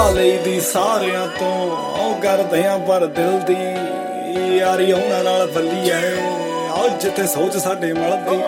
ਲਈ ਦੀ ਸਾਰਿਆਂ ਤੋਂ ਉਹ ਕਰਦੇ ਆ ਪਰ ਦਿਲ ਦੀ ਯਾਰੀ ਉਹਨਾਂ ਨਾਲ ਬੱਲੀ ਐ। ਆਓ ਜਿੱਥੇ ਸੋਚ ਸਾਡੇ ਮਲ ਦੀ